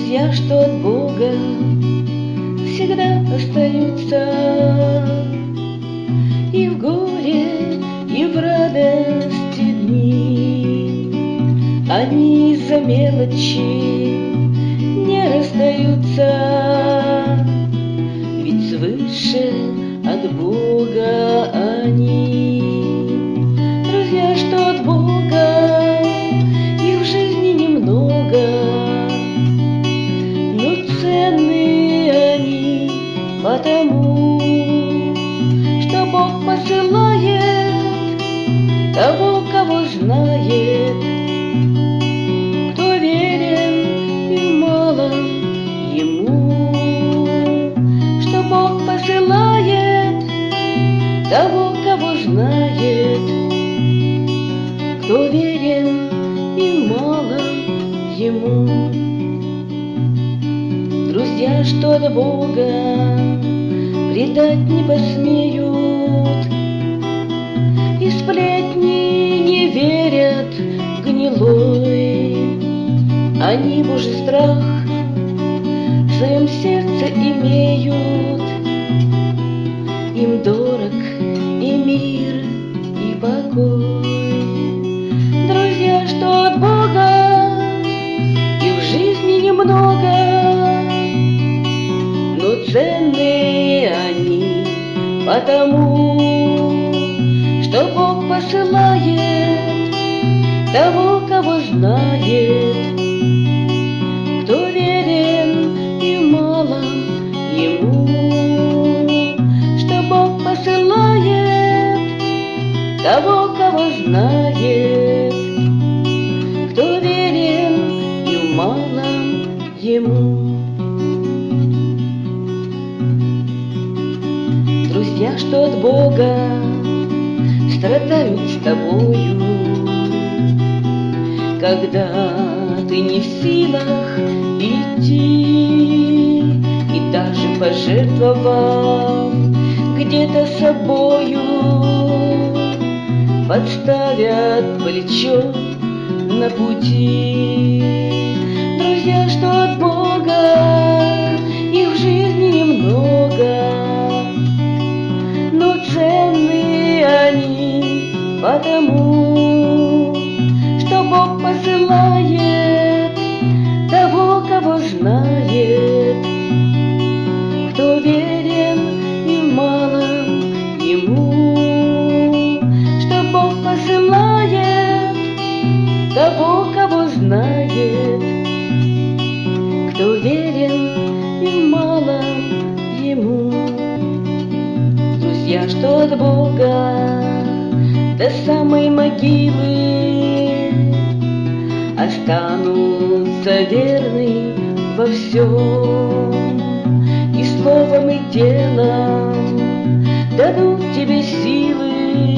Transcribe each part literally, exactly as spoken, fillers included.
Друзья, что от Бога всегда остаются и в горе, и в радости дни. Они из-за мелочи не расстаются, ведь свыше от Бога они. Друзья, что от Бога их в жизни немного, но ценные они потому, что Бог посылает того, кого знает, кто верен и в малом ему, что Бог посылает того, кого знает, кто верен и в малом ему. Друзья, что от Бога предать не посмеют, и сплетни не верят гнилой. Они Божий страх в своем сердце имеют, им дорог и мир, и покой. Друзья, что от Бога их в жизни немного, но ценные они потому, что Бог посылает того, кого знает, кто верен и в малом ему, что Бог посылает того, кого знает, кто верен и в малом ему. Друзья, что от Бога страдают с тобою, когда ты не в силах идти, и даже пожертвовав где-то собою, подставят плечо на пути. Друзья, что от Бога их в жизни немного, но ценные они потому, что Бог посылает того, кого знает, кто верен и в малом ему, что Бог посылает того, кого знает, кто верен и в малом ему. Друзья, что от Бога до самой могилы останутся верны во всем, и словом, и делом дадут тебе силы,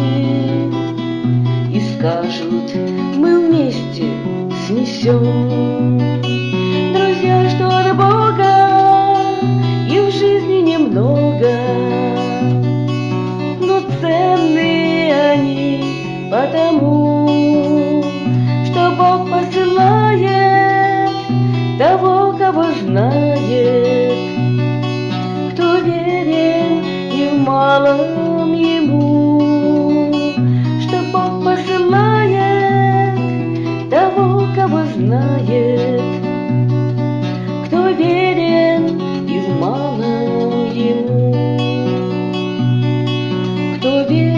и скажут: мы вместе снесем. Друзья, что от Бога и в жизни немного, но ценные они потому, что Бог посылает того, кого знает, кто верен и в малом ему, что Бог посылает того, кого знает, кто верен и в малом ему, кто верен